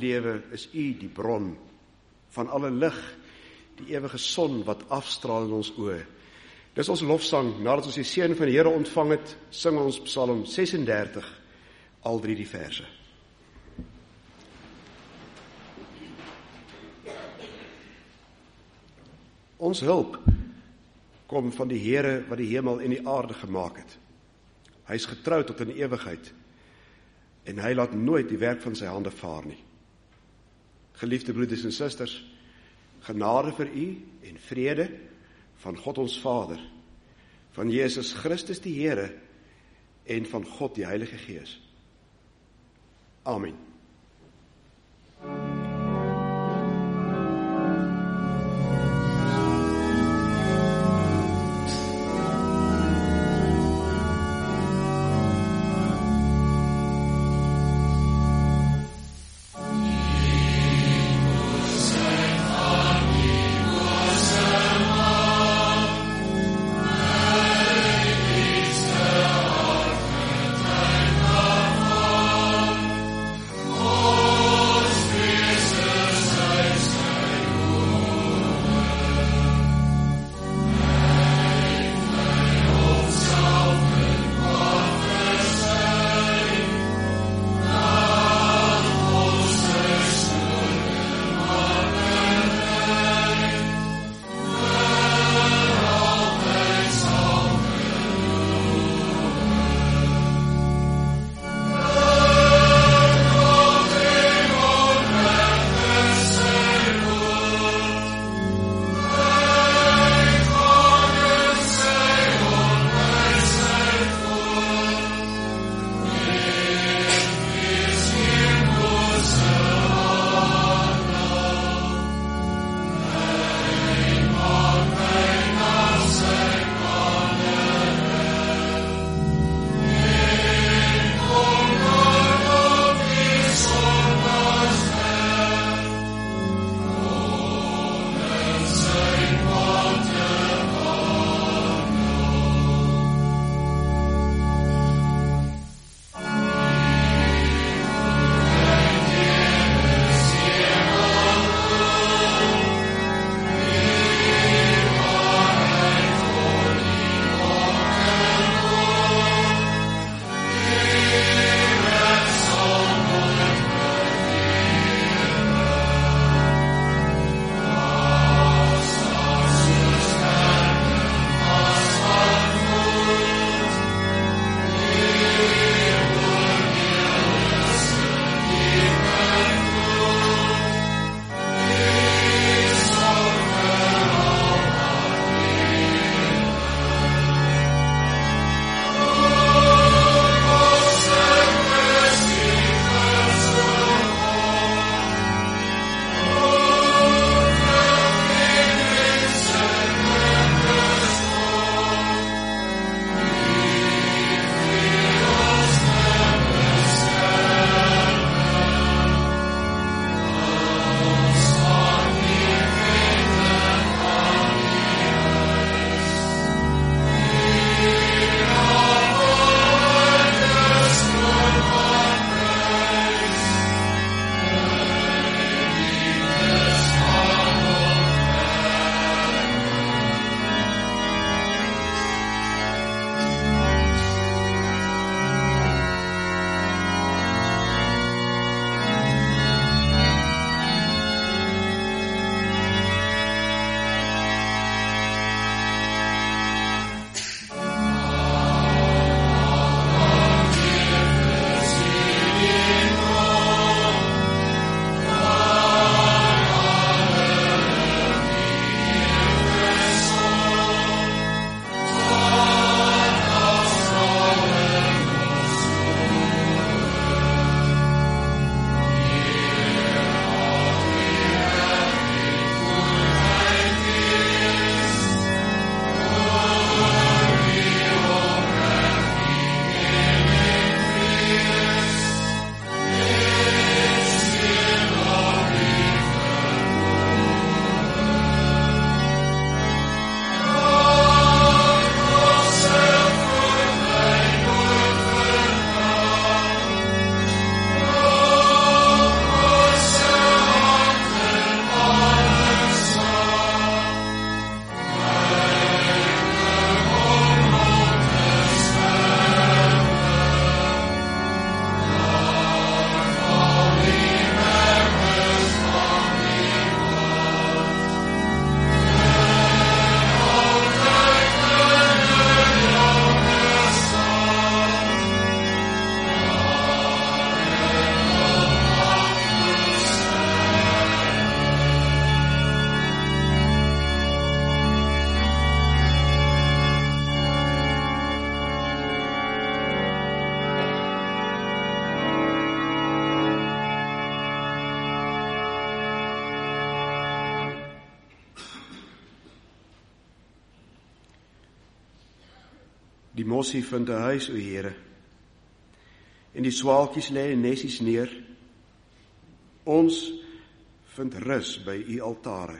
lewe is U die bron van alle lig, die ewige son wat afstraal in ons oë. Dis ons lofsang, nadat ons die seën van die Here ontvang het, sing ons Psalm 36, al 3 die verse. Ons hulp kom van die Here wat die hemel en die aarde gemaak het. Hy is getrou tot in ewigheid, en hy laat nooit die werk van sy hande vaar nie. Geliefde broeders en susters, genade vir u en vrede van God ons Vader, van Jesus Christus die Here en van God die Heilige Gees. Amen. Die mossie vind 'n huis, o Here, en die swaalkies lê in nesies neer. Ons vind rus by u altare,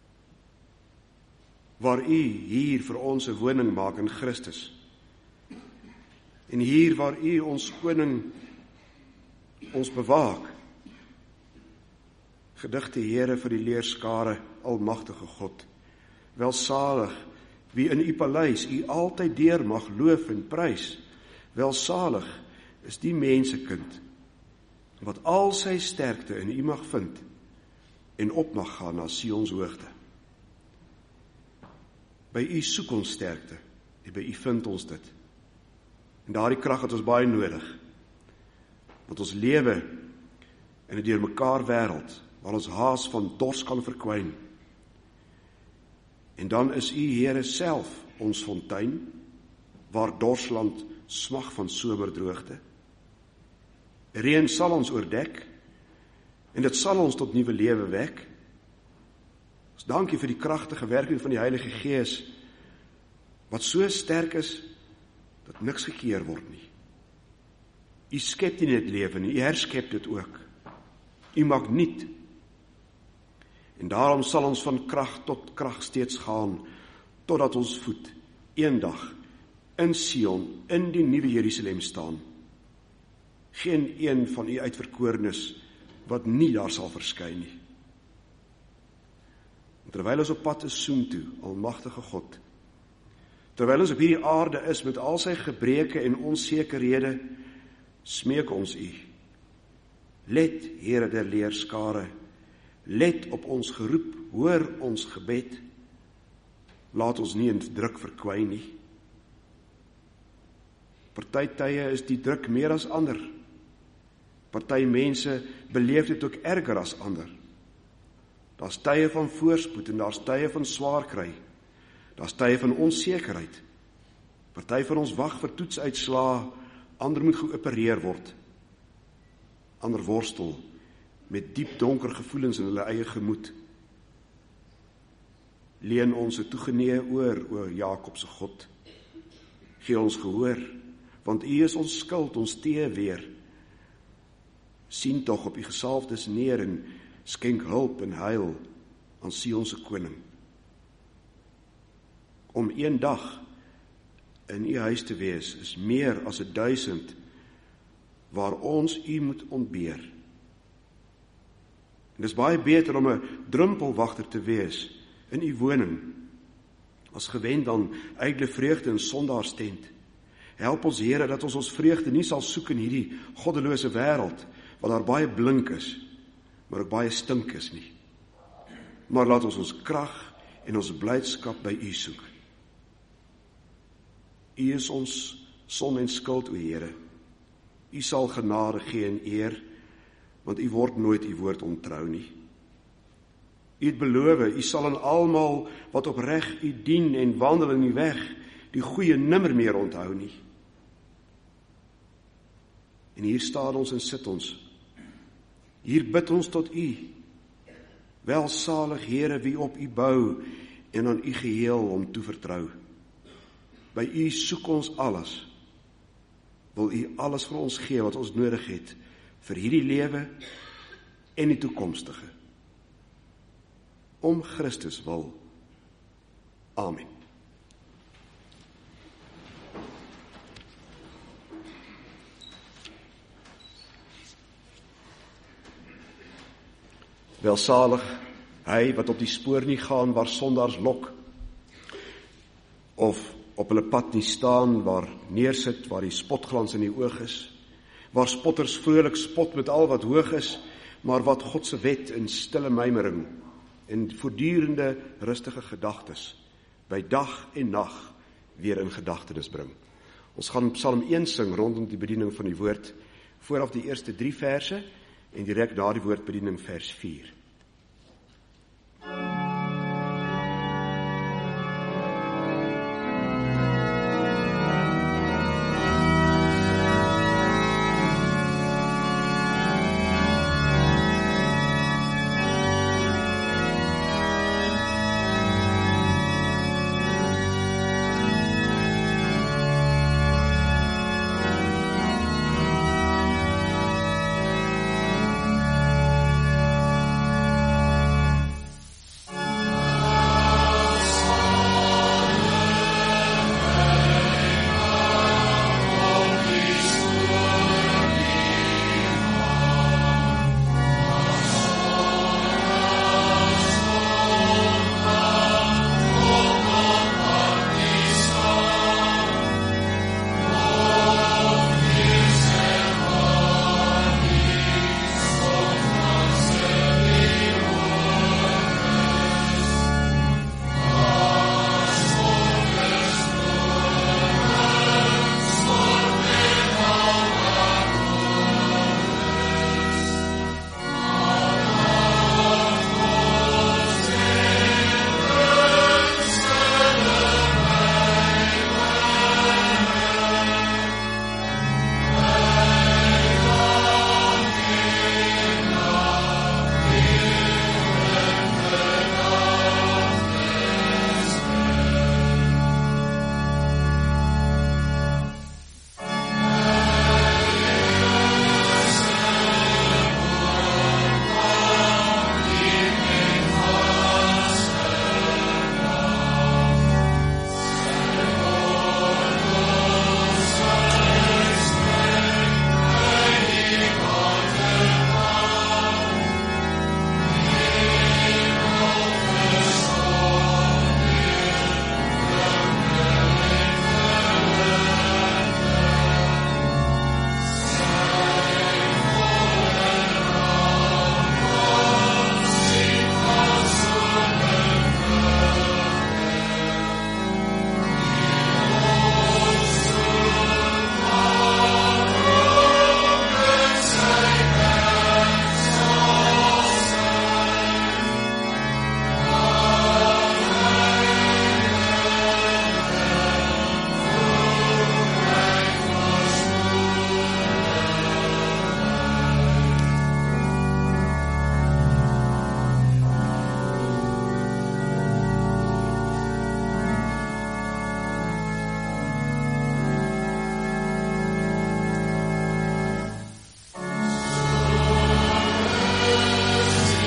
waar u hier vir ons 'n woning maak in Christus. En hier waar u ons koning ons bewaak. Gedigte Here vir die leerskare, almagtige God. Welsalig wie in u paleis u altyd deur mag loof en prys. Welsalig is die mensekind wat al sy sterkte in u mag vind en op mag gaan na Sions hoogte. By u soek ons sterkte en by u vind ons dit. En daardie krag het ons baie nodig. Want ons lewe in 'n deurmekaar wêreld waar ons haas van dors kan verkwyn. En dan is u Here self ons fontein, waar dorsland smag van somerdroogte. Reën sal ons oordek, en dit sal ons tot nuwe lewe wek. Ons dankie vir die kragtige werking van die Heilige Gees, wat so sterk is, dat niks gekeer word nie. U skep nie net lewe nie, u herskep dit ook. U maak nuut. En daarom sal ons van krag tot krag steeds gaan, totdat ons voet eendag in Sion, in die nuwe Jerusalem staan. Geen een van u uitverkorenes wat nie daar sal verskyn nie. En terwyl ons op pad is soontoe, almagtige God, terwyl ons op hierdie aarde is met al sy gebreke en onsekerhede, smeek ons u. Let, Here der leerskare, let op ons geroep, hoor ons gebed. Laat ons nie in druk verkwyn nie. Party tye is die druk meer as ander. Party mense beleef dit ook erger as ander. Daar's tye van voorspoed en daar's tye van swaar kry. Daar's tye van onsekerheid. Party van ons wag vir toetsuitslae, ander moet geopereer word. Ander worstel met diep donker gevoelens in hulle eie gemoed. Leen ons 'n toegenee oor, o Jakob se God. Gee ons gehoor, want u is ons skuld, ons tee weer. Sien tog op u gesalfdes neer en skenk hulp en heil aan Sion se koning. Om een dag in u huis te wees is meer as 1000 waar ons u moet ontbeer. En dis baie beter om 'n drumpelwagter te wees in u woning as gewend aan ydelle vreugde in sondaarstent. Help ons Here dat ons vreugde nie sal soek in hierdie goddelose wêreld waar daar baie blink is, maar ook baie stink is nie. Maar laat ons krag en ons blydskap by u soek. U is ons son en skild, o Here. U sal genade gee en eer, want u word nooit u woord ontrou nie. U het beloof, u sal aan almal wat opreg u dien en wandel in die weg, die goeie nimmer meer onthou nie. En hier staan ons en sit ons. Hier bid ons tot u. Welsalig Here wie op u bou en aan u geheel om toevertrou. By u soek ons alles. Wil u alles vir ons gee wat ons nodig het vir hierdie lewe en die toekomstige. Om Christus wil. Amen. Welsalig hy wat op die spoor nie gaan waar sondaars lok, of op hulle pad nie staan waar neersit waar die spotglans in die oog is, waar spotters vrolik spot met al wat hoog is, maar wat God se wet in stille mymering en voortdurende rustige gedagtes by dag en nag weer in gedagtenis bring. Ons gaan Psalm 1 sing rondom die bediening van die woord, vooraf die eerste 3 verse en direk na die woordbediening vers 4.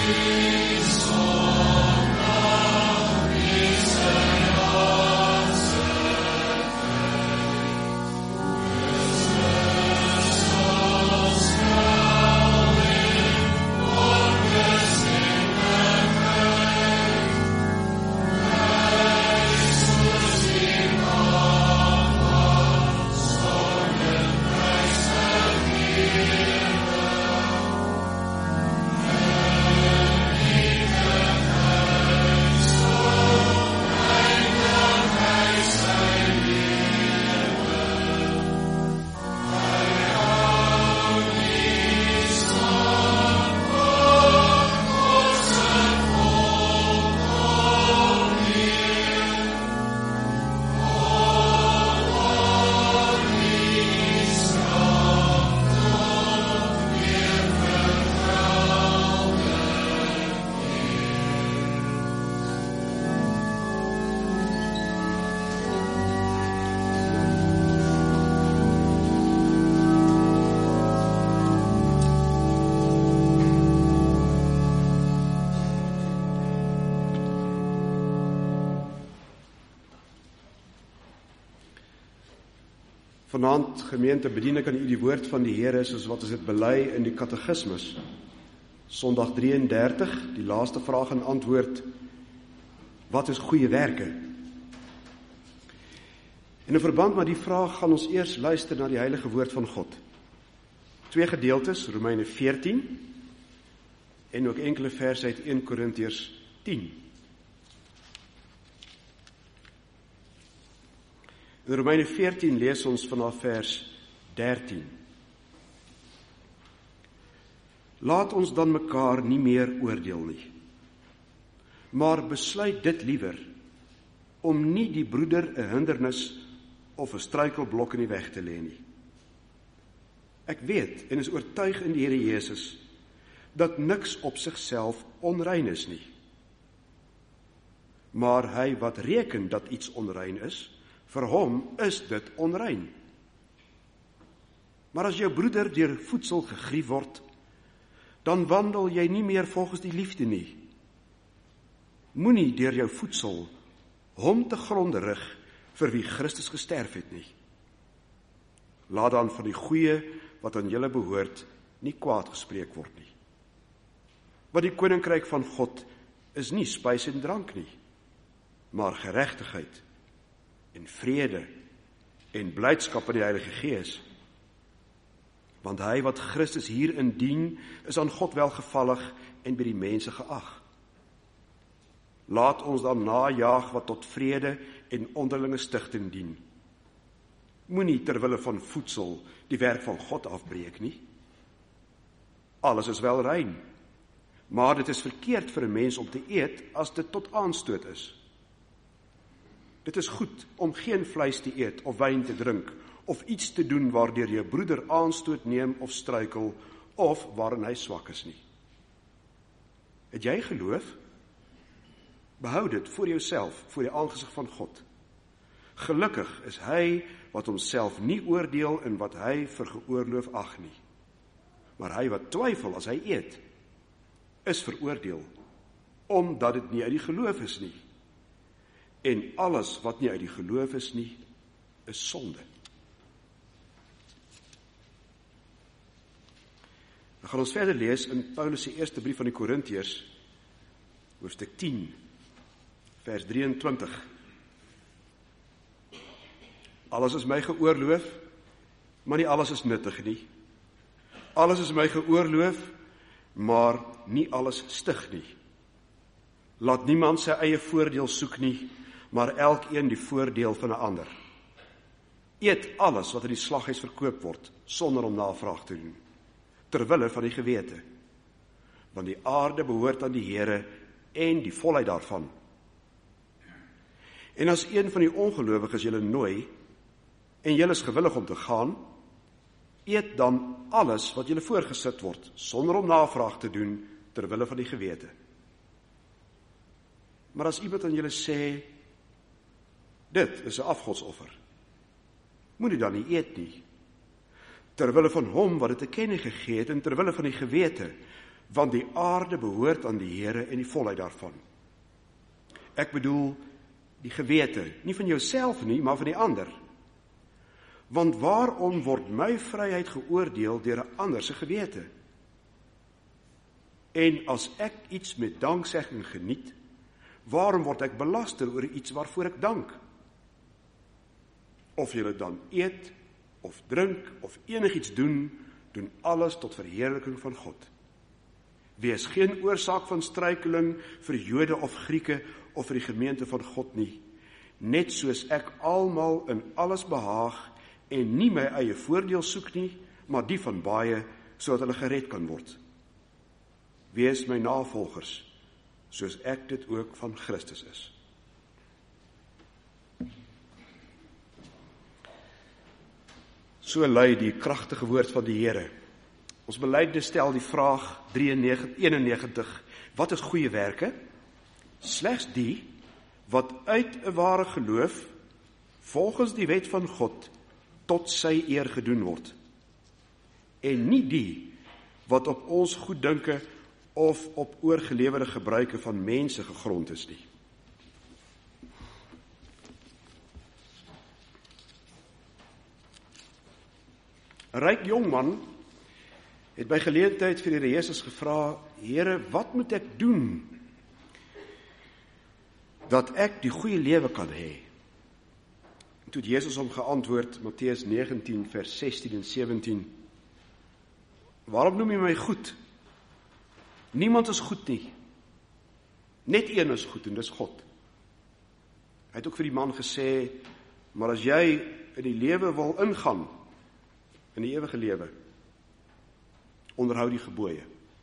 Vanaand, gemeente, bedien ek aan u die woord van die Here, soos wat ons dit bely in die katekismus. Sondag 33, die laaste vraag en antwoord: wat is goeie werke? En in verband met die vraag gaan ons eers luister na die heilige woord van God. 2 gedeeltes, Romeine 14 en ook enkele verse uit 1 Korintiërs 10. In Romeine 14 lees ons vanaf vers 13. Laat ons dan mekaar nie meer oordeel nie, maar besluit dit liewer, om nie die broeder 'n hindernis of 'n struikelblok in die weg te lê nie. Ek weet en is oortuig in die Here Jesus, dat niks op sigself onrein is nie. Maar hy wat reken dat iets onrein is, vir hom is dit onrein. Maar as jou broeder deur voedsel gegrief word, dan wandel jy nie meer volgens die liefde nie. Moenie deur jou voedsel hom te gronde rig vir wie Christus gesterf het nie. Laat dan van die goeie wat aan julle behoort nie kwaad gespreek word nie. Want die koninkryk van God is nie spys en drank nie, maar geregtigheid en vrede en blydskap in die Heilige Gees. Want hy wat Christus hierin dien, is aan God welgevallig en by die mense geag. Laat ons dan najaag wat tot vrede en onderlinge stigting dien. Moenie ter wille van voedsel die werk van God afbreek nie. Alles is wel rein, maar dit is verkeerd vir 'n mens om te eet as dit tot aanstoot is. Dit is goed om geen vleis te eet of wyn te drink of iets te doen waardeur jou broeder aanstoot neem of struikel of waarin hy swak is nie. Het jy geloof? Behou dit voor jouself, voor die aangesig van God. Gelukkig is hy wat homself nie oordeel en wat hy vir geoorloof ag nie. Maar hy wat twyfel as hy eet, is veroordeel, omdat dit nie uit die geloof is nie. En alles wat nie uit die geloof is nie, is sonde. Dan gaan ons verder lees in Paulus se eerste brief aan die Korintiërs, hoofstuk 10, vers 23. Alles is my geoorloof, maar nie alles is nuttig nie. Alles is my geoorloof, maar nie alles stig nie. Laat niemand sy eie voordeel soek nie, maar elkeen die voordeel van 'n ander. Eet alles wat in die slaghuis verkoop word, sonder om navraag te doen, ter wille van die gewete. Want die aarde behoort aan die Here en die volheid daarvan. En as een van die ongelowiges julle nooi, en julle is gewillig om te gaan, eet dan alles wat julle voorgesit word, sonder om navraag te doen, ter wille van die gewete. Maar as iemand aan julle sê, dit is 'n afgodsoffer, moenie dan nie eet nie, ter wille van hom wat dit te kenne gegee het, en ter wille van die gewete, want die aarde behoort aan die Here en die volheid daarvan. Ek bedoel die gewete, nie van jouself nie, maar van die ander. Want waarom word my vryheid geoordeel deur 'n ander se gewete? En as ek iets met danksegging geniet, waarom word ek belaster oor iets waarvoor ek dank? Of julle dan eet, of drink, of enigiets doen alles tot verheerliking van God. Wees geen oorsaak van struikeling vir Jode of Grieke, of vir die gemeente van God nie, net soos ek almal in alles behaag, en nie my eie voordeel soek nie, maar die van baie, sodat hulle gered kan word. Wees my navolgers, soos ek dit ook van Christus is. So lui die kragtige woord van die Here. Ons belydenis stel die vraag 91, wat is goeie werke? Slegs die, wat uit 'n ware geloof, volgens die wet van God, tot sy eer gedoen word. En nie die, wat op ons goeddinke, of op oorgelewerde gebruike van mense gegrond is nie. 'n Ryk jongman het by geleentheid vir die Here Jesus gevra, Here, wat moet ek doen dat ek die goeie lewe kan hê? En toe het Jesus hom geantwoord, Matteus 19 vers 16 en 17, waarom noem jy my goed? Niemand is goed nie. Net een is goed en dis God. Hy het ook vir die man gesê, maar as jy in die lewe wil ingaan, in die ewige lewe, onderhou die gebooie.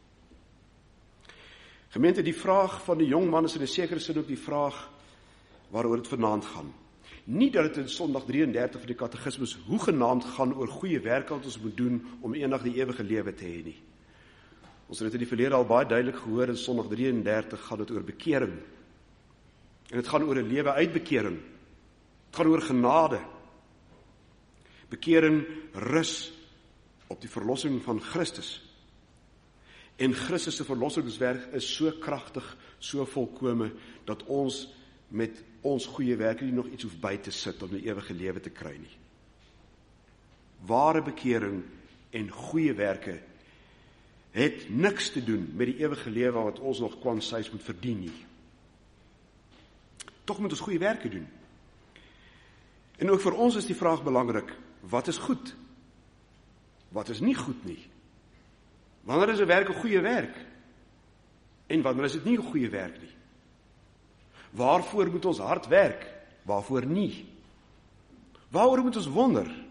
Gemeente, die vraag van die jong man is in 'n sekere sin ook die vraag waaroor dit vanaand gaan. Nie dat dit in Sondag 33 van die katekismus hoegenaamd gaan oor goeie werke wat ons moet doen om eendag die ewige lewe te hê nie. Ons het dit in die verlede al baie duidelik gehoor, in Sondag 33 gaan dit oor bekering. En dit gaan oor 'n lewe uit bekering. Dit gaan oor genade. Bekering rus op die verlossing van Christus. En Christus se verlossingswerk is so kragtig, so volkome, dat ons met ons goeie werke nie nog iets hoef by te sit om die ewige lewe te kry nie. Ware bekering en goeie werke het niks te doen met die ewige lewe wat ons nog kwansies moet verdien nie. Tog moet ons goeie werke doen. En ook vir ons is die vraag belangrik, wat is goed? Wat is nie goed nie? Wanneer is 'n werk 'n goeie werk? En wanneer is dit nie 'n goeie werk nie? Waarvoor moet ons hard werk? Waarvoor nie? Waaroor moet ons wonder?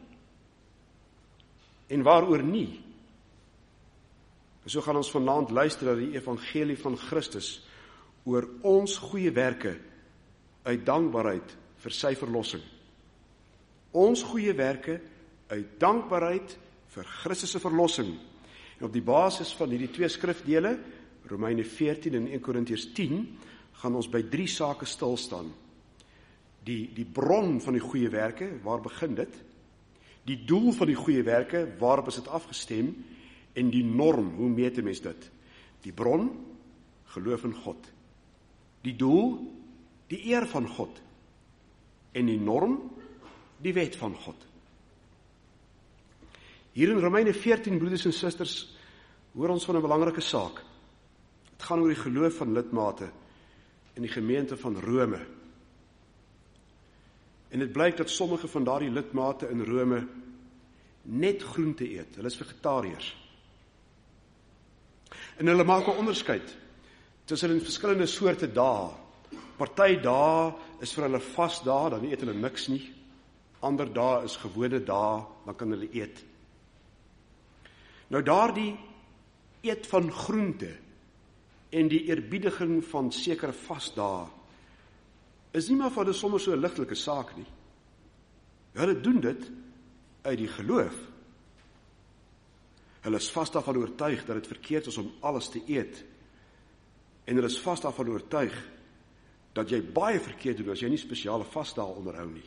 En waaroor nie? So gaan ons vanaand luister na die evangelie van Christus oor ons goeie werke uit dankbaarheid vir sy verlossing. Ons goeie werke uit dankbaarheid vir Christus se verlossing. En op die basis van hierdie twee skrifdele, Romeine 14 en 1 Korintiërs 10, gaan ons by 3 sake stil staan. Die bron van die goeie werke, waar begin dit? Die doel van die goeie werke, waarop is dit afgestem? En die norm, hoe meet 'n mens dit? Die bron, geloof in God. Die doel, die eer van God. En die norm, die wet van God. Hier in Romeine 14, broeders en susters, hoor ons van 'n belangrike saak. Het gaan oor die geloof van lidmate in die gemeente van Rome. En dit blyk dat sommige van daardie lidmate in Rome net groente eet. Hulle is vegetariërs. En hulle maak 'n onderskeid tussen verskillende soorte dae. Party dae is vir hulle vasdae, dan eet hulle niks nie. Ander dae is gewone dae, dan kan hulle eet. Nou daardie eet van groente en die eerbiediging van sekere vasdae is nie maar van 'n sommer so 'n ligtelike saak nie. Hulle doen dit uit die geloof. Hulle is vas daarvan oortuig dat dit verkeerd is om alles te eet. En hulle is vas daarvan oortuig dat jy baie verkeerd doen as jy nie spesiale vasdae onderhou nie.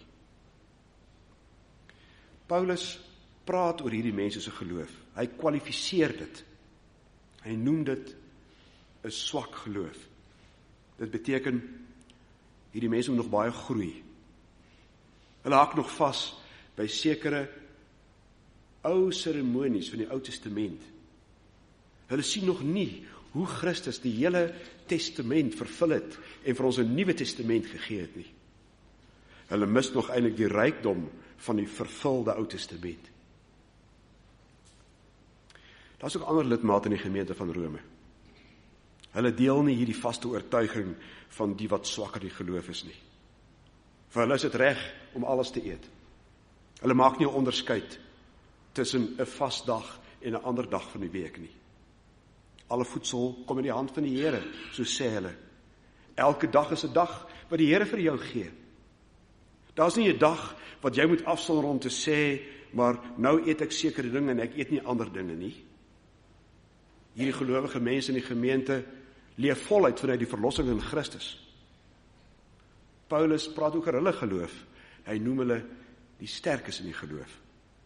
Paulus praat oor hierdie mense se geloof. Hy kwalifiseer dit. Hy noem dit 'n swak geloof. Dit beteken, hierdie mense moet nog baie groei. Hulle hak nog vas by sekere ou seremonies van die Ou Testament. Hulle sien nog nie hoe Christus die hele testament vervul het en vir ons 'n Nuwe Testament gegee het nie. Hulle mis nog eintlik die rykdom van die vervulde Ou Testament. Daar is ook ander lidmate in die gemeente van Rome. Hulle deel nie hierdie vaste oortuiging van die wat swak in die geloof is nie. Vir hulle is dit reg om alles te eet. Hulle maak nie 'n onderskeid tussen 'n vasdag en 'n ander dag van die week nie. Alle voedsel kom in die hand van die Here, so sê hulle. Elke dag is 'n dag wat die Here vir jou gee. Daar's nie 'n dag wat jy moet afsonder om te sê, maar nou eet ek sekere dinge en ek eet nie ander dinge nie. Hierdie gelowige mense in die gemeente leef voluit vanuit die verlossing in Christus. Paulus praat ook oor hulle geloof. Hy noem hulle die sterkes in die geloof.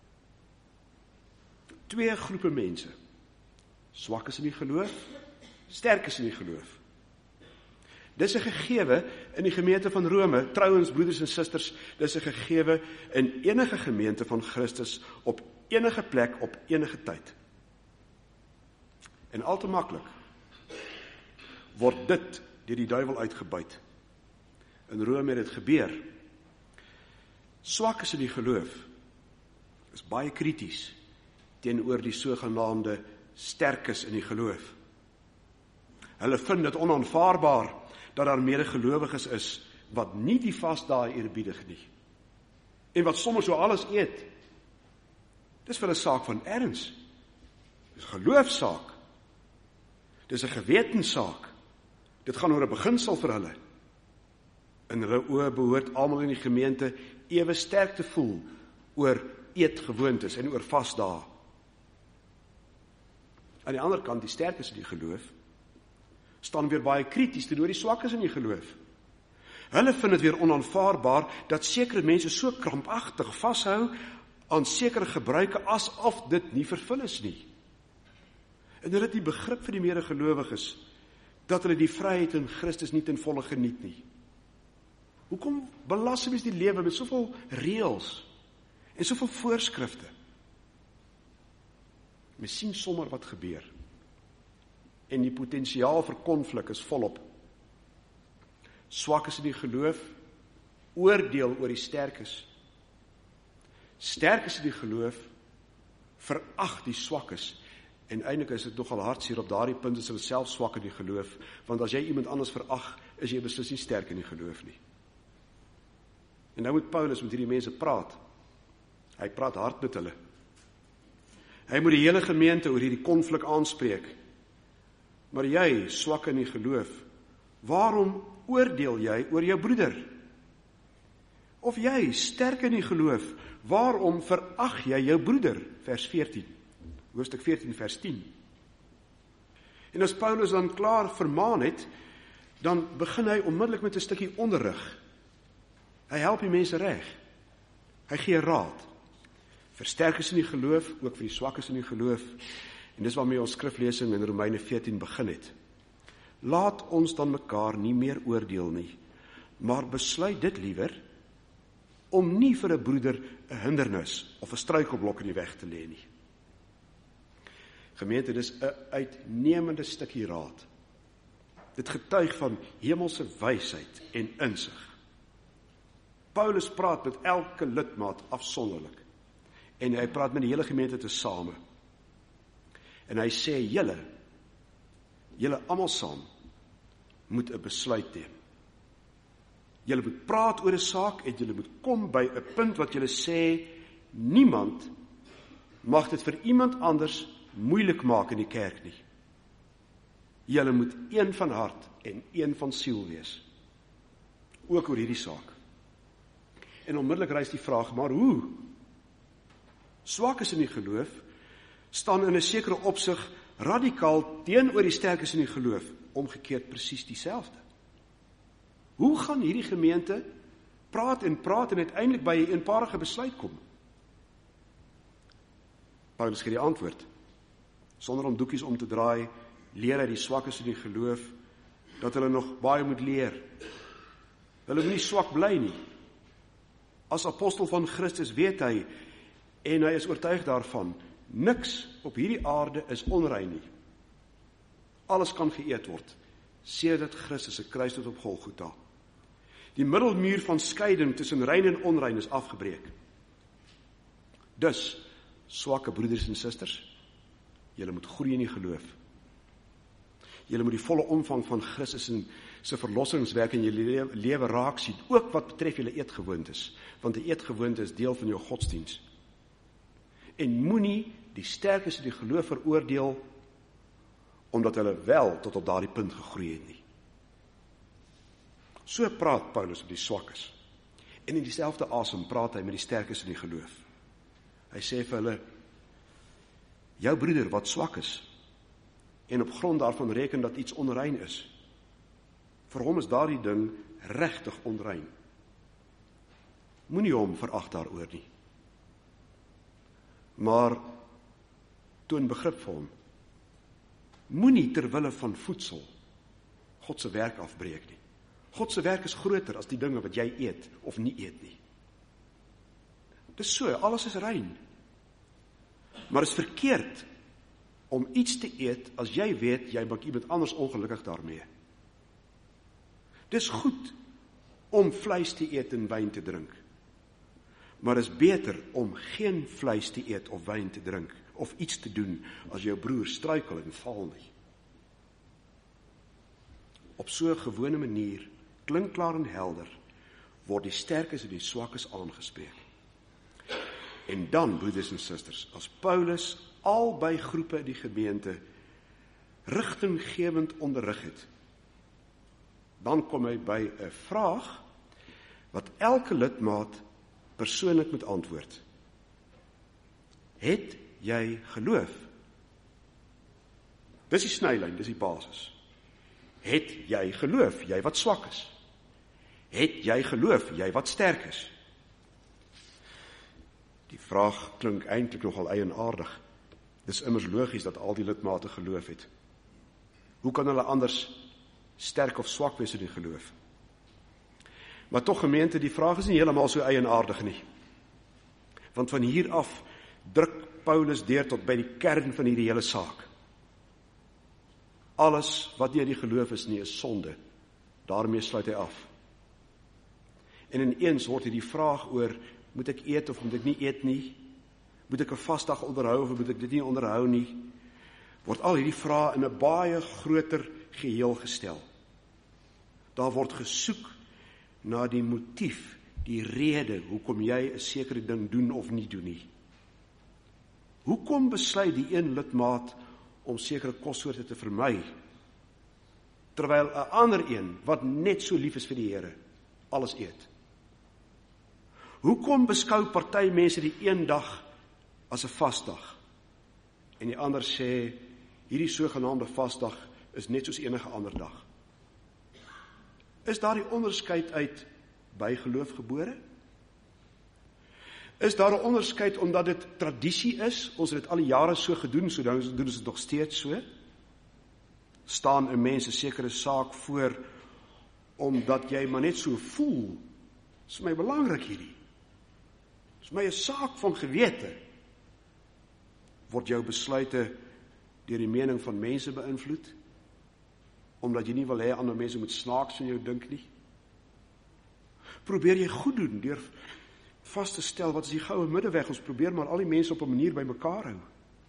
Twee groepe mense. Swakkes in die geloof, sterkes in die geloof. Dis 'n gegewe in die gemeente van Rome, trouens broeders en susters, dis 'n gegewe in enige gemeente van Christus op enige plek op enige tyd. En al te maklik word dit deur die duiwel uitgebuit. In Rome het dit gebeur. Swakkes in die geloof is baie krities teenoor die sogenaamde sterkes in die geloof. Hulle vind dit onaanvaarbaar dat daar medegelowiges is wat nie die vasdae eerbiedig nie en wat sommer so alles eet. Dis vir 'n saak van erns. Dis 'n geloofsaak. Dis 'n gewetenssaak. Dit gaan oor 'n beginsel vir hulle. In hulle oë behoort almal in die gemeente ewe sterk te voel oor eetgewoontes en oor vasdae. Aan die ander kant, die sterkes in die geloof, staan weer baie krities teenoor die swakkes in die geloof. Hulle vind dit weer onaanvaarbaar dat sekere mense so krampagtig vashou aan sekere gebruike asof dit nie vervul is nie. En hulle het die begrip vir die medegelowiges dat hulle die vryheid in Christus nie ten volle geniet nie. Hoekom belas mens die lewe met soveel reëls en soveel voorskrifte? Mens sien sommer wat gebeur. En die potensiaal vir konflik is volop. Swakkes in die geloof oordeel oor die sterkes. Sterkes in die geloof verag die swakkes. En eintlik is dit nogal hartseer op daardie punt is hulle self swak in die geloof, want as jy iemand anders verag, is jy beslis nie sterk in die geloof nie. En nou moet Paulus met hierdie mense praat. Hy praat hard met hulle. Hy moet die hele gemeente oor hierdie konflik aanspreek. Maar jy, swak in die geloof, waarom oordeel jy oor jou broeder? Of jy, sterk in die geloof, waarom verag jy jou broeder? Vers 14, hoofstuk 14, vers 10. En as Paulus dan klaar vermaan het, dan begin hy onmiddellik met 'n stukkie onderrig. Hy help die mense reg. Hy gee raad. Vir sterkes in die geloof, ook vir die swakkes in die geloof. En dis waarmee ons skriflesing in Romeine 14 begin het. Laat ons dan mekaar nie meer oordeel nie, maar besluit dit liewer, om nie vir 'n broeder 'n hindernis of 'n struikelblok in die weg te lê nie. Gemeente, dis 'n uitnemende stukkie raad. Dit getuig van hemelse wysheid en insig. Paulus praat met elke lidmaat afsonderlik. En hy praat met die hele gemeente tesame. En hy sê, julle almal saam moet 'n besluit neem. Julle moet praat oor 'n saak en julle moet kom by 'n punt wat julle sê, niemand mag dit vir iemand anders moeilik maak in die kerk nie. Julle moet een van hart en een van siel wees. Ook oor hierdie saak. En onmiddellik rys die vraag, maar hoe? Swakkes in die geloof staan in 'n sekere opsig radikaal teenoor die sterkes in die geloof, omgekeerd presies dieselfde. Hoe gaan hierdie gemeente praat en uiteindelik by 'n eenparige besluit kom? Paulus gee die antwoord, sonder om doekies om te draai leer hy die swakkes in die geloof, dat hulle nog baie moet leer. Hulle moet nie swak bly nie. As apostel van Christus weet hy, en hy is oortuig daarvan, niks op hierdie aarde is onrein nie. Alles kan geëet word, sedert Christus se kruisdood op Golgotha. Die middelmuur van skeiding tussen rein en onrein is afgebreek. Dus, swakke broeders en susters, julle moet groei in die geloof. Julle moet die volle omvang van Christus se verlossingswerk in julle lewe raak sien, ook wat betref julle eetgewoontes, want die eetgewoonte is deel van jou godsdiens. En moenie die sterkes in die geloof veroordeel, omdat hulle wel tot op daardie punt gegroei het nie. So praat Paulus op die swakkes. En in dieselfde asem praat hy met die sterkes in die geloof. Hy sê vir hulle, jou broeder wat swak is, en op grond daarvan reken dat iets onrein is, vir hom is daardie ding regtig onrein. Moenie hom verag daaroor nie. Maar toon begrip vir hom. Moenie ter wille van voedsel God se werk afbreek nie. God se werk is groter as die dinge wat jy eet of nie eet nie. Dis so, alles is rein. Maar is verkeerd om iets te eet as jy weet jy maak iemand anders ongelukkig daarmee. Dis goed om vleis te eet en wyn te drink. Maar is beter om geen vleis te eet of wyn te drink of iets te doen as jou broer struikel en val nie. Op so 'n gewone manier, klinkklaar en helder, word die sterkes en die swakkes aangespreek. En dan, broeders en susters, as Paulus albei groepe in die gemeente rigtinggewend onderrig het, dan kom hy by 'n vraag wat elke lidmaat persoonlik moet antwoord. Het jy geloof? Dis die snylyn, dis die basis. Het jy geloof, jy wat swak is? Het jy geloof, jy wat sterk is? Die vraag klink eintlik nogal eienaardig. Dis immers logies dat al die lidmate geloof het. Hoe kan hulle anders sterk of swak wees in die geloof? Maar tog gemeente, die vraag is nie heeltemal so eienaardig nie. Want van hier af druk Paulus deur tot by die kern van hierdie hele saak. Alles wat nie in die geloof is nie, is sonde. Daarmee sluit hy af. En ineens word hier die vraag oor, moet ek eet of moet ek nie eet nie? Moet ek 'n vasdag onderhou of moet ek dit nie onderhou nie? Word al hierdie vrae in 'n baie groter geheel gestel. Daar word gesoek na die motief, die rede, hoekom jy 'n sekere ding doen of nie doen nie. Hoekom besluit die een lidmaat om sekere kossoorte te vermy, terwyl 'n ander een, wat net so lief is vir die Here, alles eet? Hoekom beskou party mense die een dag as 'n vasdag, en die ander sê, hierdie sogenaamde vasdag is net soos enige ander dag? Is daar die onderskeid uit bygeloof gebore? Is daar 'n onderskeid omdat dit tradisie is, ons het dit al die jare so gedoen, so dan doen ons dit nog steeds so? Staan 'n mens 'n sekere saak voor, omdat jy maar net so voel, is my belangrik hierdie. Is my 'n saak van gewete. Word jou besluite deur die mening van mense beïnvloed, omdat jy nie wil hê ander mense moet snaaks van jou dink nie? Probeer jy goed doen deur vas te stel wat is die goue middeweg, ons probeer maar al die mense op 'n manier by mekaar hou.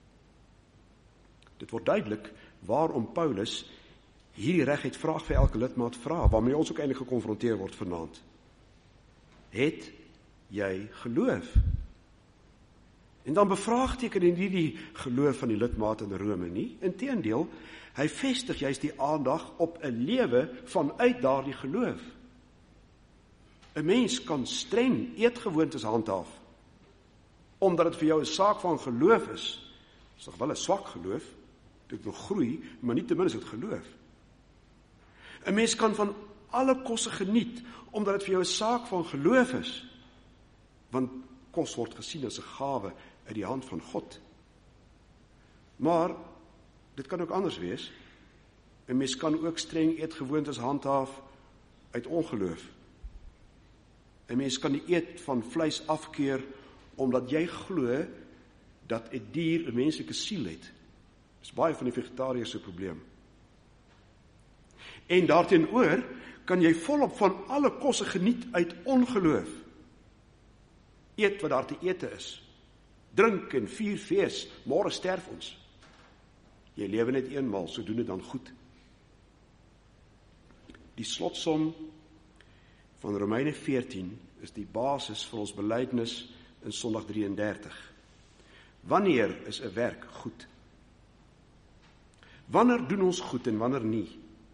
Dit word duidelik waarom Paulus hierdie reguit vraag vir elke lidmaat vra, waarmee ons ook eintlik gekonfronteer word vanaand. Het jy geloof? En dan bevraagteken hy nie die geloof van die lidmate in Rome nie. Inteendeel, hy vestig juist die aandag op 'n lewe vanuit daardie geloof. 'n Mens kan streng eetgewoontes handhaaf, omdat dit vir jou 'n saak van geloof is. Dis nog wel 'n swak geloof, dit wil groei, maar nie ten minste het geloof. 'n Mens kan van alle kosse geniet, omdat dit vir jou 'n saak van geloof is, want kos word gesien as 'n gawe uit die hand van God. Maar dit kan ook anders wees. 'n mens kan ook streng eetgewoontes handhaaf uit ongeloof. 'n Mens kan die eet van vleis afkeer, omdat jy glo dat 'n dier 'n menslike siel het. Dit is baie van die vegetariërs se probleem. En daarteenoor kan jy volop van alle kosse geniet uit ongeloof. Eet wat daar te ete is. Drink en vier fees, môre sterf ons. Jy lewe net eenmaal, so doen dit dan goed. Die slotsom van Romeine 14 is die basis vir ons belydenis in Sondag 33. Wanneer is 'n werk goed? Wanneer doen ons goed en wanneer nie?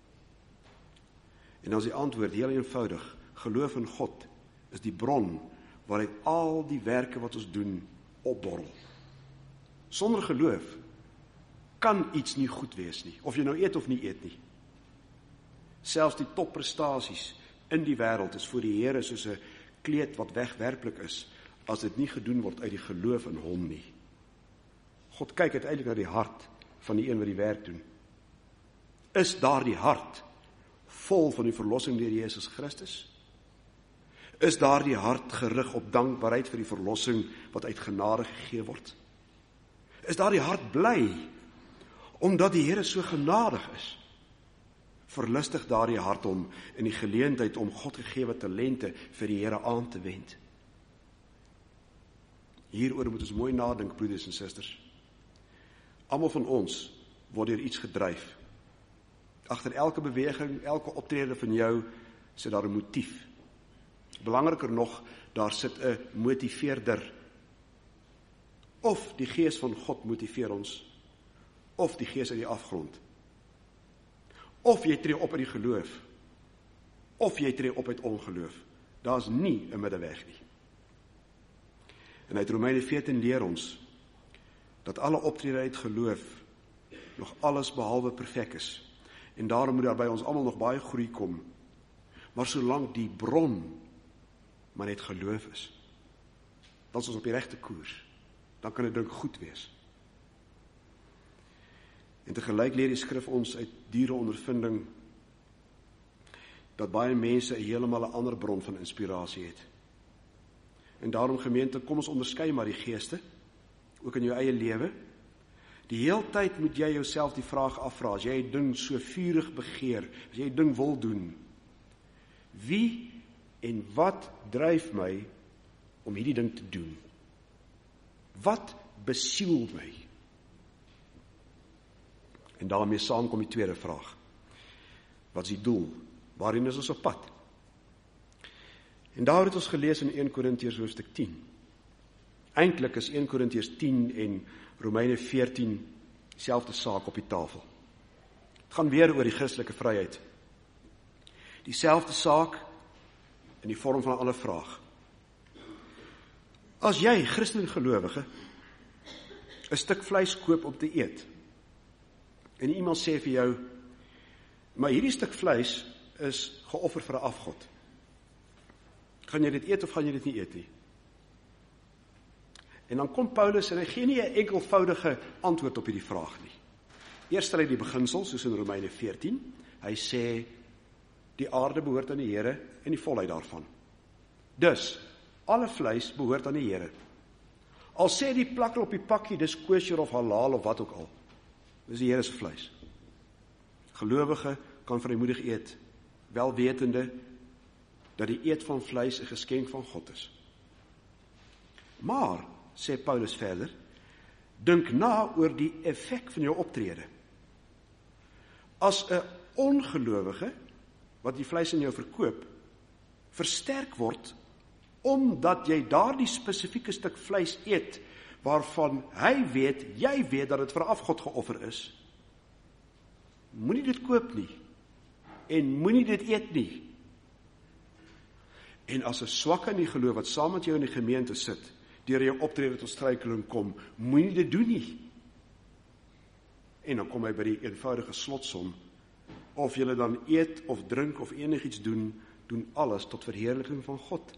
En dan is die antwoord heel eenvoudig. Geloof in God is die bron waaruit al die werke wat ons doen opborrel. Sonder geloof kan iets nie goed wees nie, of jy nou eet of nie eet nie. Selfs die topprestasies in die wêreld is voor die Here soos 'n kleed wat wegwerplik is, as dit nie gedoen word uit die geloof in hom nie. God kyk uiteindelik na die hart van die een wat die werk doen. Is daardie hart vol van die verlossing deur Jesus Christus? Is daardie hart gerig op dankbaarheid vir die verlossing wat uit genade gegee word? Is daardie hart bly omdat die Here so genadig is? Verlustig daardie hart om in die geleentheid om God gegeewe talente vir die Here aan te wend. Hieroor moet ons mooi nadink, broeders en susters. Almal van ons word deur iets gedryf. Agter elke beweging, elke optrede van jou, sit daar 'n motief. Belangriker nog, daar sit 'n motiveerder. Of die Gees van God motiveer ons, of die Gees uit die afgrond. Of jy tree op uit die geloof, of jy tree op uit ongeloof. Daar is nie 'n middeweg nie. En uit Romeine 14 leer ons, dat alle optrede uit geloof nog alles behalwe perfek is. En daarom moet daar by ons almal nog baie groei kom. Maar solank die bron maar net geloof is, dan is ons op die regte koers. Dan kan dit dink goed wees. En tegelyk leer die skrif ons uit dure ondervinding dat baie mense 'n heeltemal 'n ander bron van inspirasie het. En daarom gemeente, kom ons onderskei maar die geeste, ook in jou eie lewe. Die heeltyd moet jy jouself die vraag afvra, as jy 'n ding so vurig begeer, as jy 'n ding wil doen, wie en wat dryf my om hierdie ding te doen? Wat besiel my? En daarmee saam kom die tweede vraag. Wat is die doel? Waarin is ons op pad? En daar het ons gelees in 1 Korintiërs hoofstuk 10. Eintlik is 1 Korintiërs 10 en Romeine 14 dieselfde saak op die tafel. Het gaan weer oor die Christelike vryheid. Dieselfde saak in die vorm van 'n ander vraag. As jy, Christelike gelowige, 'n stuk vleis koop om te eet, en iemand sê vir jou, maar hierdie stuk vleis is geoffer vir 'n afgod. Gaan jy dit eet of gaan jy dit nie eet nie? En dan kom Paulus en hy gee nie 'n enkelvoudige antwoord op hierdie vraag nie. Eers stel hy die beginsel, soos in Romeine 14. Hy sê, die aarde behoort aan die Here en die volheid daarvan. Dus, alle vleis behoort aan die Here. Al sê die plakker op die pakkie, dis kosher of halal of wat ook al. Dis die Here se vleis. Gelowige kan vrymoedig eet, wel wetende dat die eet van vleis 'n geskenk van God is. Maar, sê Paulus verder, dink na oor die effek van jou optrede. As 'n ongelowige, wat die vleis in jou verkoop, versterk word, omdat jy daardie spesifieke stuk vleis eet, waarvan hy weet, jy weet dat dit vir afgod geoffer is, moenie dit koop nie, en moenie dit eet nie. En as 'n swak in die geloof, wat saam met jou in die gemeente sit, deur jou optrede tot struikeling kom, moenie dit doen nie. En dan kom hy by die eenvoudige slotsom, of julle dan eet of drink of enigiets doen, doen alles tot verheerliking van God.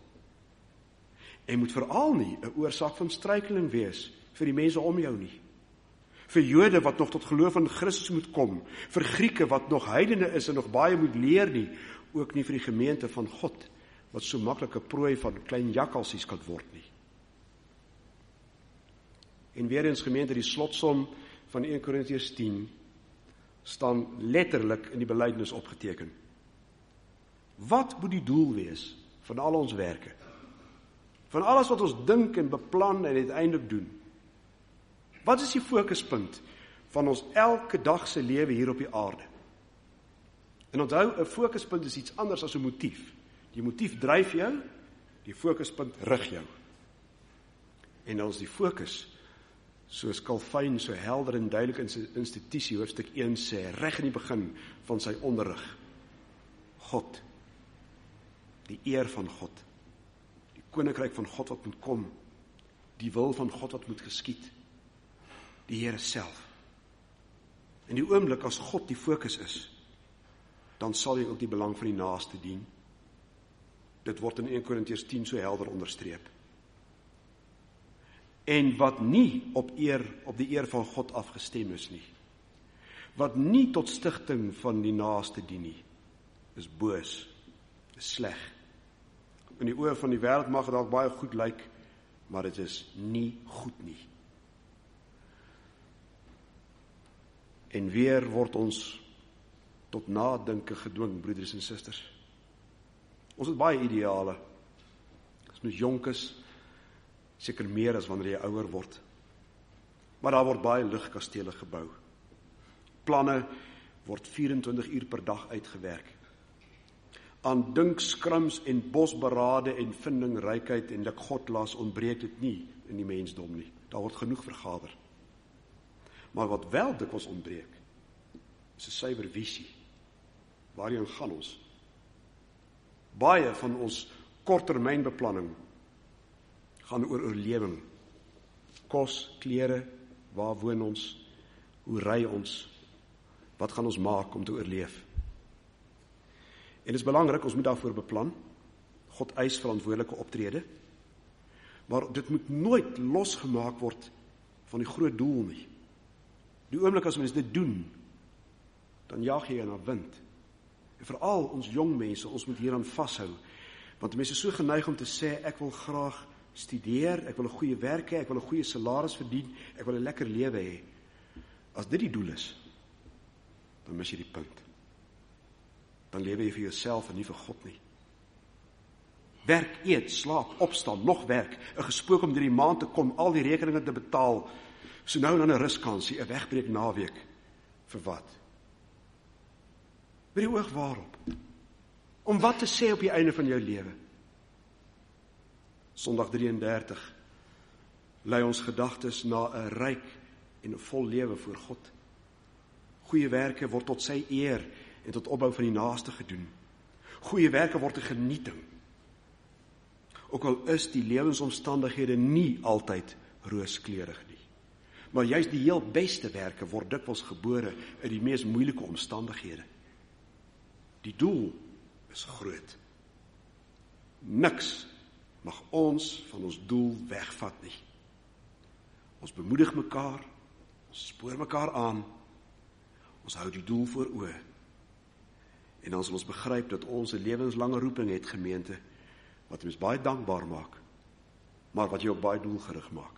En moet veral nie 'n oorsaak van struikeling wees vir die mense om jou nie. vir Jode wat nog tot geloof in Christus moet kom, vir Grieke wat nog heidene is en nog baie moet leer nie, ook nie vir die gemeente van God, wat so maklik 'n prooi van klein jakkalsies kan word nie. En weer eens gemeente, die slotsom van 1 Korintiërs 10 staan letterlik in die belydenis opgeteken. Wat moet die doel wees van al ons werke? Van alles wat ons dink en beplan en uiteindelik doen? Wat is die fokuspunt van ons elke dag se lewe hier op die aarde? En onthou, 'n fokuspunt is iets anders as 'n motief. Die motief dryf jou, die fokuspunt rig jou. En ons die fokus, soos Calvin so helder en duidelik in sy institusie hoofstuk 1 sê, reg in die begin van sy onderrig. God, die eer van God, die koninkryk van God wat moet kom, die wil van God wat moet geskied, die Here self. In die oomblik as God die fokus is, dan sal jy ook die belang van die naaste dien. Dit word in 1 Korintiërs 10 so helder onderstreep. En wat nie op die eer van God afgestem is nie, wat nie tot stigting van die naaste dien nie, is boos, is sleg. In die oë van die wêreld mag dit dalk baie goed lyk, maar dit is nie goed nie. En weer word ons tot nadenke gedwing, broeders en susters. Ons het baie ideale. As mens jonk is, seker meer as wanneer jy ouer word. Maar daar word baie lugkastele gebou. Planne word 24 uur per dag uitgewerk. Aan dinkskrims en bosberade en vindingrykheid en godlas ontbreek dit nie in die mensdom nie. Daar word genoeg vergader. Maar wat wel dikwels ontbreek, is 'n suiwer visie. Waarheen gaan ons? Baie van ons korttermynbeplanning gaan oor oorlewing. Kos, klere, waar woon ons, hoe ry ons, wat gaan ons maak om te oorleef? En dit is belangrik, ons moet daarvoor beplan. God eis verantwoordelike optrede, maar dit moet nooit losgemaak word van die groot doel nie. Die oomblik as mens dit doen, dan jaag jy na wind. En veral ons jong mense, ons moet hieraan vashou, want mense is so geneig om te sê, ek wil graag studeer, ek wil 'n goeie werk hê, ek wil 'n goeie salaris verdien, ek wil 'n lekker lewe hê. As dit die doel is, dan mis jy die punt. Dan lewe jy vir jouself en nie vir God nie. Werk, eet, slaap, opstaan, nog werk, 'n gespook om deur die maand te kom, al die rekeninge te betaal, so nou en dan 'n ruskansie, 'n wegbreek naweek, vir wat? By die oog waarop? Om wat te sê op die einde van jou lewe? Sondag 33 lei ons gedagtes na 'n ryk en 'n vol lewe voor God. Goeie werke word tot sy eer en tot opbou van die naaste gedoen. Goeie werke word 'n genieting. Ook al is die lewensomstandighede nie altyd rooskleurig nie. Maar juist die heel beste werke word dikwels gebore in die mees moeilike omstandighede. Die doel is groot. Niks mag ons van ons doel wegvat nie. Ons bemoedig mekaar, ons spoor mekaar aan, ons hou die doel voor oë. En dan sal ons begryp dat ons 'n lewenslange roeping het, gemeente, wat ons baie dankbaar maak, maar wat jou ook baie doelgerig maak.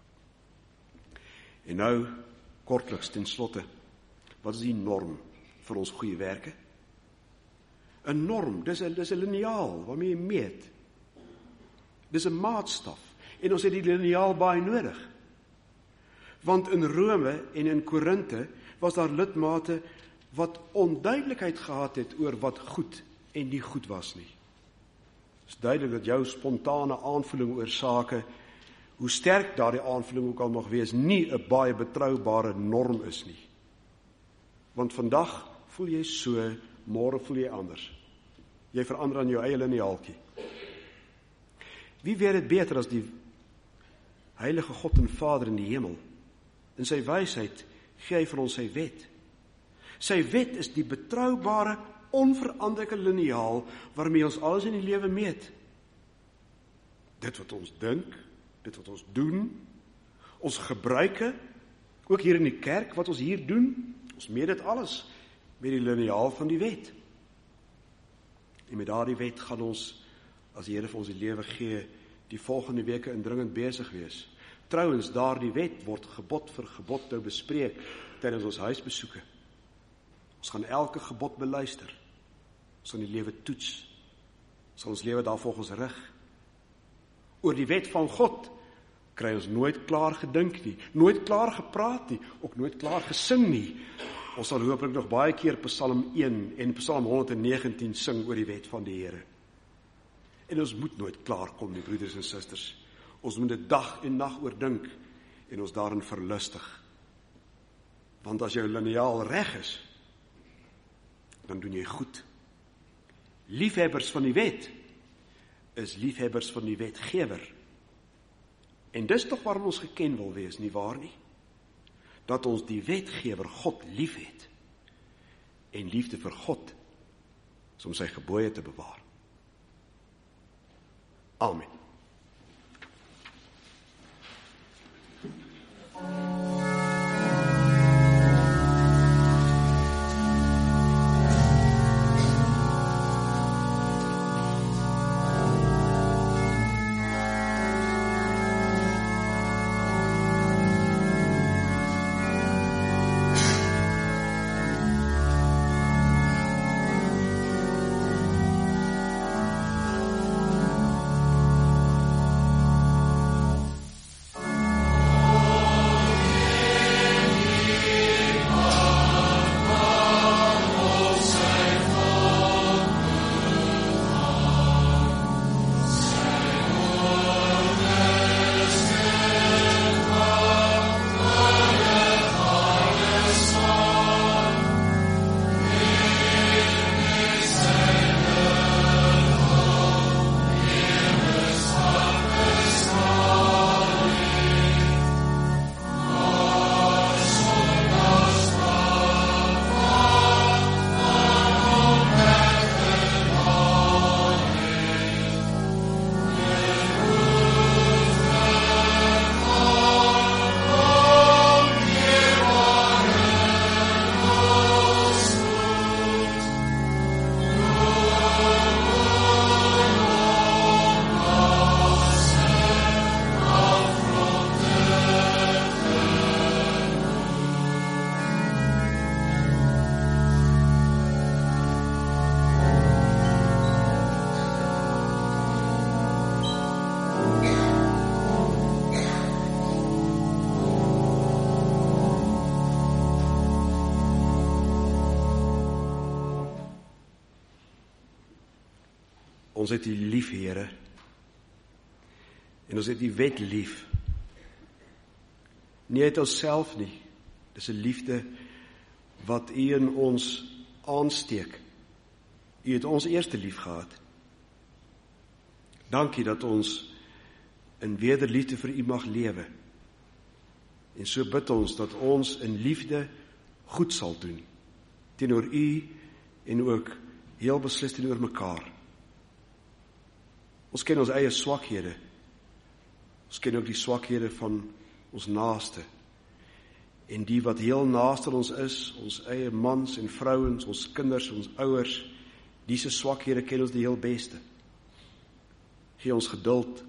En nou, kortliks ten slotte, wat is die norm vir ons goeie werke? 'n norm, dis 'n liniaal waarmee jy meet. Dis 'n maatstaf, en ons het die liniaal baie nodig. Want in Rome en in Korinthe was daar lidmate wat onduidelikheid gehad het oor wat goed en nie goed was nie. Het is duidelik dat jou spontane aanvoeling oor sake, hoe sterk daardie aanvoeling ook al mag wees, nie 'n baie betroubare norm is nie. Want vandag voel jy so, môre voel jy anders. Jy verander aan jou eie liniaaltjie. Wie weet dit beter as die heilige God en Vader in die hemel? In sy wysheid gee hy vir ons sy wet. Sy wet is die betroubare, onveranderlike liniaal waarmee ons alles in die lewe meet. Dit wat ons dink, dit wat ons doen, ons gebruike, Ook hier in die kerk, wat ons hier doen, ons meet dit alles met die liniaal van die wet. En met daardie wet gaan ons, as die Here vir ons die lewe gee, die volgende weke indringend besig wees. Trouwens, daardie wet word gebod vir gebod nou bespreek tydens ons huisbesoeke. Ons gaan elke gebod beluister. Ons gaan die lewe toets. Ons gaan ons lewe daarvolgens rig. Oor die wet van God kry ons nooit klaar gedink nie, nooit klaar gepraat nie, ook nooit klaar gesing nie. Ons sal hopelik nog baie keer Psalm 1 en Psalm 119 sing oor die wet van die Here. En ons moet nooit klaar kom nie, broeders en susters. Ons moet dit dag en nag oordink en ons daarin verlustig. Want as jou liniaal reg is, dan doen jy goed. Liefhebbers van die wet is liefhebbers van die wetgewer. En dis tog waarom ons geken wil wees, nie waar nie? Dat ons die wetgewer God lief het. En liefde vir God is om sy gebooie te bewaar. Amen. Ons het U lief, Here, en ons het U wet lief. Nie uit onsself nie, dis 'n liefde wat U in ons aansteek. U het ons eerste lief gehad. Dankie dat ons in wederliefde vir U mag lewe. En so bid ons dat ons in liefde goed sal doen, teenoor U en ook heel beslis teenoor mekaar. Ons ken ons eie swakhede. Ons ken ook die swakhede van ons naaste. En die wat heel naaste ons is, ons eie mans en vrouens, ons kinders, ons ouers, diese swakhede ken ons die heel beste. Gee ons geduld.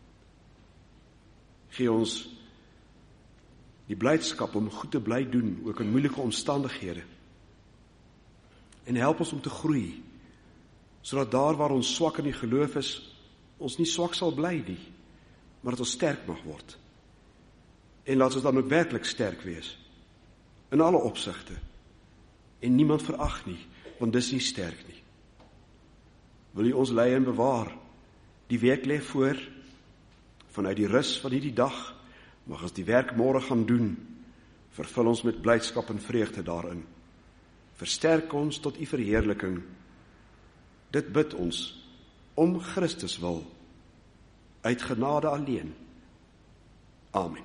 Gee ons die blydskap om goed te bly doen, ook in moeilike omstandighede. En help ons om te groei, sodat daar waar ons swak in die geloof is, ons nie swak sal bly nie, maar dat ons sterk mag word. En laat ons dan ook werklik sterk wees, in alle opsigte, en niemand verag nie, want dis nie sterk nie. Wil U ons lei en bewaar, die week lê voor, vanuit die rus van hierdie dag, mag ons die werk môre gaan doen, vervul ons met blydskap en vreugde daarin. Versterk ons tot U verheerliking. Dit bid ons, om Christus wil, uit genade alleen. Amen.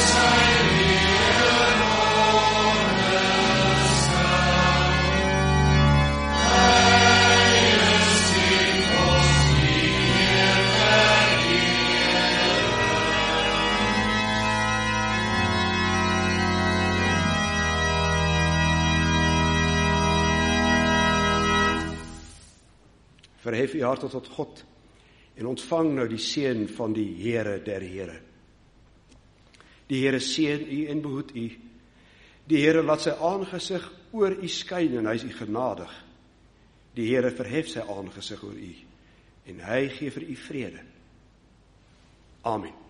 Verhef u harte tot God en ontvang nou die seën van die Here der Here. Die Here seën u en behoed u. Die Here laat sy aangesig oor u skyn en hy is u genadig. Die Here verhef sy aangesig oor u en hy gee vir u vrede. Amen.